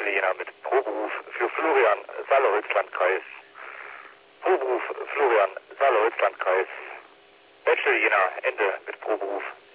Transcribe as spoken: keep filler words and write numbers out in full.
Bachelor mit Proberuf für Florian, Saale-Holzlandkreis. Proberuf Florian, Saale-Holzlandkreis. Bachelor, Ende mit Proberuf.